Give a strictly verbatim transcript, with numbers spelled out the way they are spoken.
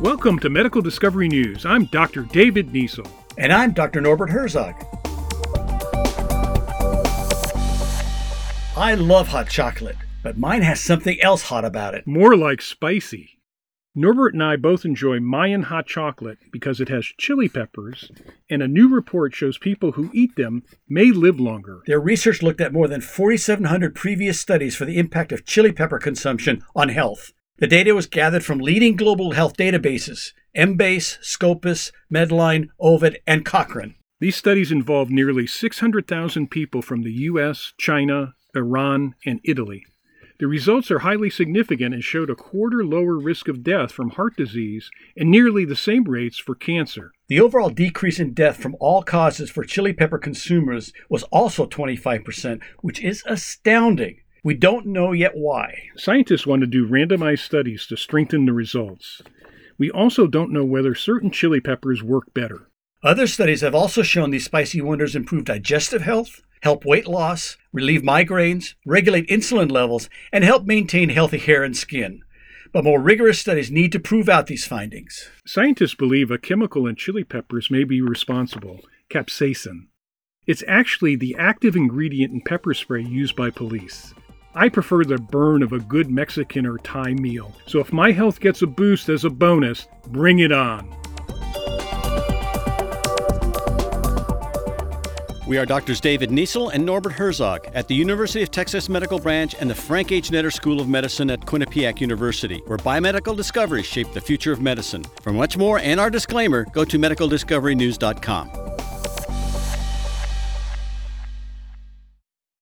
Welcome to Medical Discovery News. I'm Doctor David Niesel. And I'm Doctor Norbert Herzog. I love hot chocolate, but mine has something else hot about it. More like spicy. Norbert and I both enjoy Mayan hot chocolate because it has chili peppers, and a new report shows people who eat them may live longer. Their research looked at more than forty-seven hundred previous studies for the impact of chili pepper consumption on health. The data was gathered from leading global health databases, Embase, Scopus, Medline, Ovid, and Cochrane. These studies involved nearly six hundred thousand people from the U S, China, Iran, and Italy. The results are highly significant and showed a quarter lower risk of death from heart disease and nearly the same rates for cancer. The overall decrease in death from all causes for chili pepper consumers was also twenty-five percent, which is astounding. We don't know yet why. Scientists want to do randomized studies to strengthen the results. We also don't know whether certain chili peppers work better. Other studies have also shown these spicy wonders improve digestive health, help weight loss, relieve migraines, regulate insulin levels, and help maintain healthy hair and skin. But more rigorous studies need to prove out these findings. Scientists believe a chemical in chili peppers may be responsible, capsaicin. It's actually the active ingredient in pepper spray used by police. I prefer the burn of a good Mexican or Thai meal, so if my health gets a boost as a bonus, bring it on. We are Doctors David Niesel and Norbert Herzog at the University of Texas Medical Branch and the Frank H. Netter School of Medicine at Quinnipiac University, where biomedical discoveries shape the future of medicine. For much more and our disclaimer, go to medical discovery news dot com.